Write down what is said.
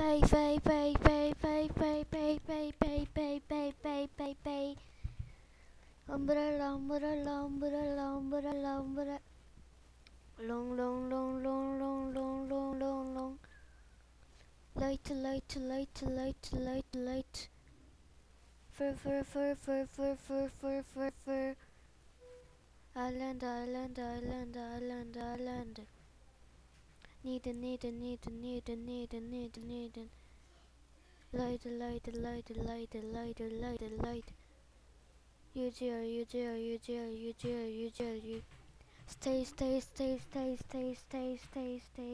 pay. Umbrella, umbrella, umbrella, umbrella, umbrella. Long, long, long, long, long, long, long, long, long. Light, light, light, light, light, light. Fur, fur, fur, fur, fur, fur, fur, fur, fur. Island, island, island, island, island. Need, need, need, need, need, need, need. Light, light, light, light, light, light, light. You dear, you dear, you dear, you dear, you dear, you. Stay, stay, stay, stay, stay, stay, stay, stay.